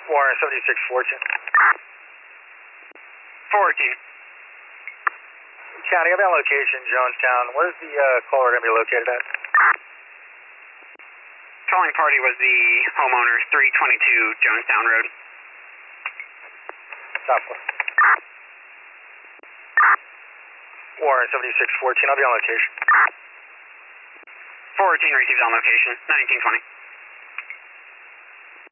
Warren 7614. 414. County, I'm on location, Jonestown. Where's the caller going to be located at? Calling party was the homeowner's 322 Jonestown Road. Southwest. Warren 7614, I'll be on location. 414 receives on location, 1920.